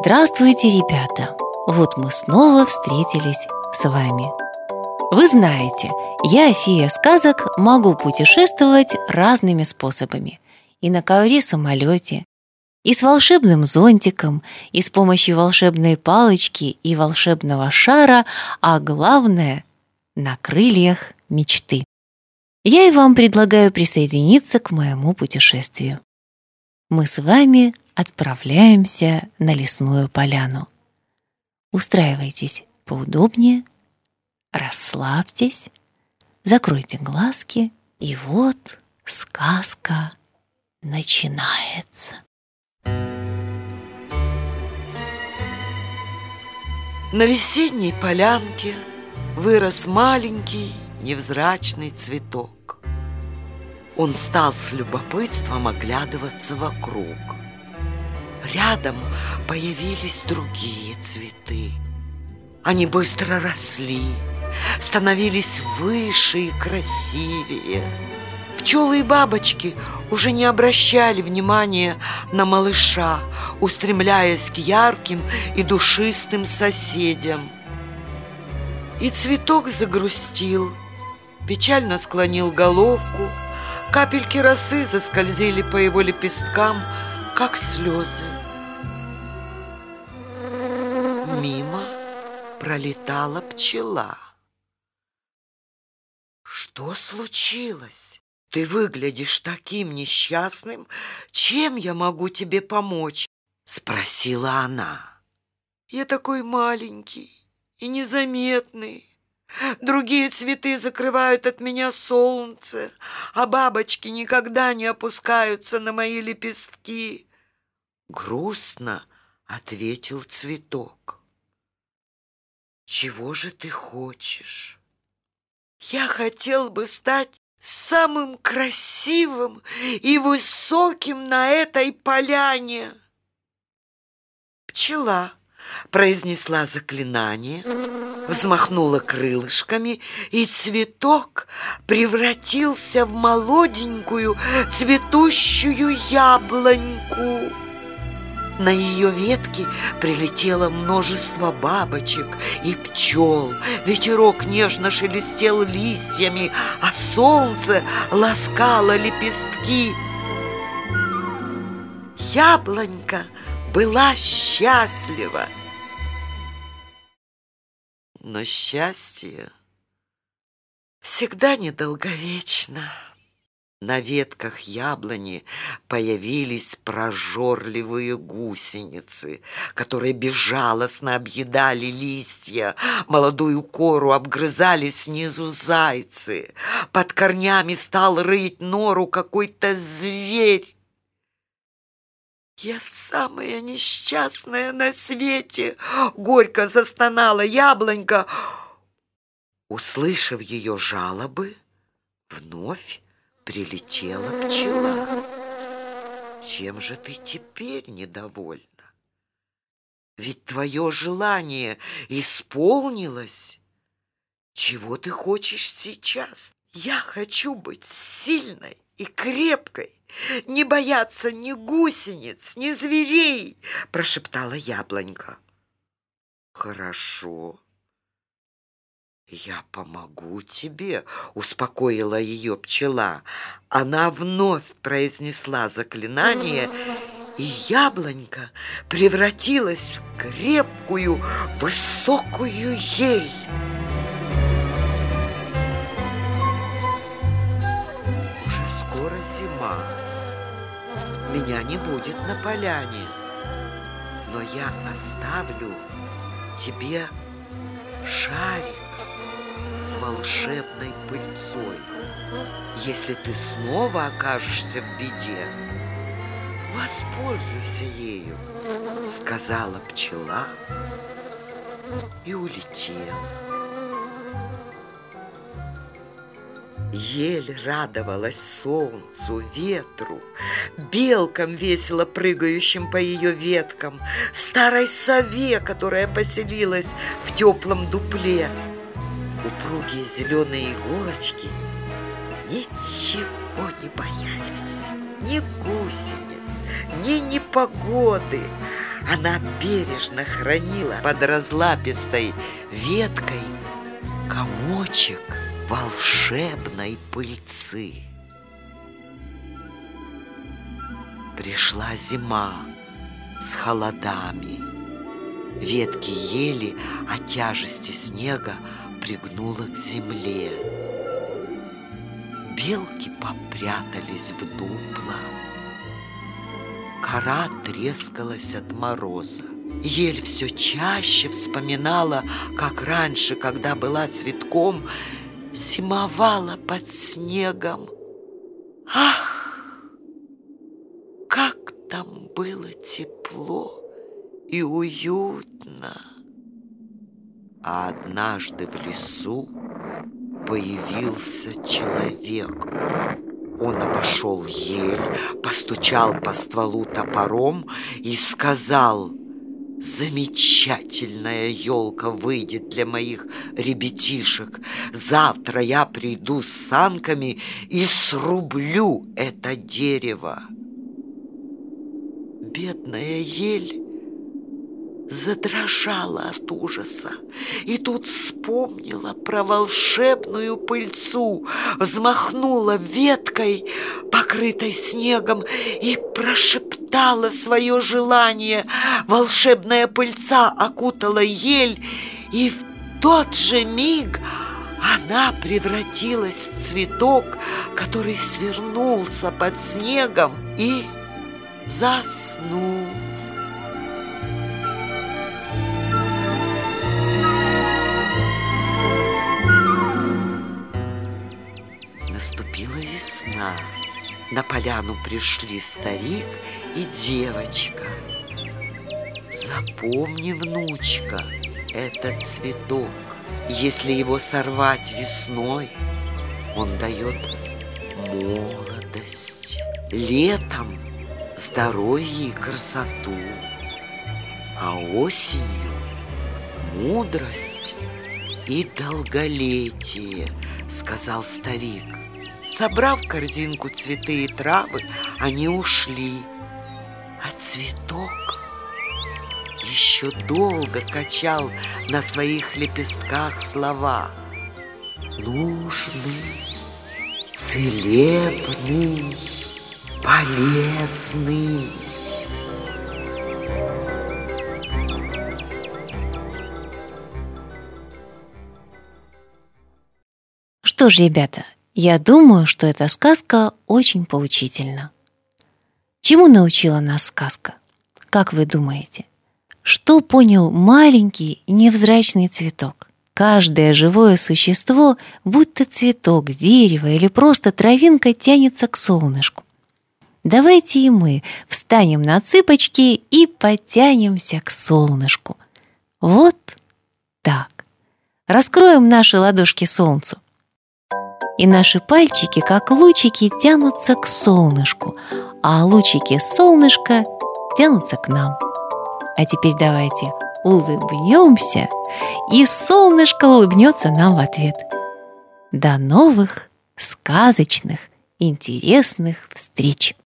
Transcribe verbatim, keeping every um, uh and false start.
Здравствуйте, ребята! Вот мы снова встретились с вами. Вы знаете, я, фея сказок, могу путешествовать разными способами. И на ковре-самолете, и с волшебным зонтиком, и с помощью волшебной палочки и волшебного шара, а главное – на крыльях мечты. Я и вам предлагаю присоединиться к моему путешествию. Мы с вами отправляемся на лесную поляну. Устраивайтесь поудобнее, расслабьтесь, закройте глазки, и вот сказка начинается. На весенней полянке вырос маленький невзрачный цветок. Он стал с любопытством оглядываться вокруг. Рядом появились другие цветы. Они быстро росли, становились выше и красивее. Пчелы и бабочки уже не обращали внимания на малыша, устремляясь к ярким и душистым соседям. И цветок загрустил, печально склонил головку, капельки росы заскользили по его лепесткам, как слезы. Мимо пролетала пчела. «Что случилось? Ты выглядишь таким несчастным. Чем я могу тебе помочь?» — спросила она. «Я такой маленький и незаметный. Другие цветы закрывают от меня солнце, а бабочки никогда не опускаются на мои лепестки». Грустно ответил цветок. «Чего же ты хочешь?» «Я хотел бы стать самым красивым и высоким на этой поляне». Пчела произнесла заклинание, взмахнула крылышками, и цветок превратился в молоденькую цветущую яблоньку. На ее ветке прилетело множество бабочек и пчел. Ветерок нежно шелестел листьями, а солнце ласкало лепестки. Яблонька была счастлива. Но счастье всегда недолговечно. На ветках яблони появились прожорливые гусеницы, которые безжалостно объедали листья. Молодую кору обгрызали снизу зайцы. Под корнями стал рыть нору какой-то зверь. «Я самая несчастная на свете!» — горько застонала яблонька. Услышав ее жалобы, вновь прилетела пчела. «Чем же ты теперь недовольна? Ведь твое желание исполнилось. Чего ты хочешь сейчас?» «Я хочу быть сильной и крепкой, не бояться ни гусениц, ни зверей», — прошептала яблонька. «Хорошо, я помогу тебе», — успокоила ее пчела. Она вновь произнесла заклинание, и яблонька превратилась в крепкую, высокую ель. Уже скоро зима. Меня не будет на поляне, но я оставлю тебе шарик с волшебной пыльцой. Если ты снова окажешься в беде, воспользуйся ею, сказала пчела и улетела. Ель радовалась солнцу, ветру, белкам, весело прыгающим по ее веткам, старой сове, которая поселилась в теплом дупле. Упругие зеленые иголочки ничего не боялись, ни гусениц, ни непогоды. она бережно хранила под разлапистой веткой комочек волшебной пыльцы. Пришла зима с холодами. Ветки ели, а тяжести снега пригнуло к земле. Белки попрятались в дупла. Кора трескалась от мороза. Ель все чаще вспоминала, как раньше, когда была цветком, зимовала под снегом. Ах, как там было тепло и уютно! А однажды в лесу появился человек. Он обошел ель, постучал по стволу топором и сказал: «Замечательная елка выйдет для моих ребятишек. Завтра я приду с санками и срублю это дерево». Бедная ель задрожала от ужаса и тут вспомнила про волшебную пыльцу, взмахнула веткой, покрытой снегом, и прошептала свое желание. Волшебная пыльца окутала ель, и в тот же миг она превратилась в цветок, который свернулся под снегом и заснул. Наступила весна. На поляну пришли старик и девочка. Запомни, внучка, этот цветок. Если его сорвать весной, он дает молодость, летом здоровье и красоту, а осенью мудрость и долголетие, сказал старик. Собрав в корзинку цветы и травы, они ушли, а цветок еще долго качал на своих лепестках слова: нужный, целебный, полезный. Что ж, ребята, я думаю, что эта сказка очень поучительна. Чему научила нас сказка? Как вы думаете? Что понял маленький невзрачный цветок? Каждое живое существо, будь то цветок, дерево или просто травинка, тянется к солнышку. Давайте и мы встанем на цыпочки и потянемся к солнышку. Вот так. Раскроем наши ладошки солнцу. И наши пальчики, как лучики, тянутся к солнышку, а лучики солнышка тянутся к нам. А теперь давайте улыбнемся, и солнышко улыбнется нам в ответ. До новых сказочных, интересных встреч!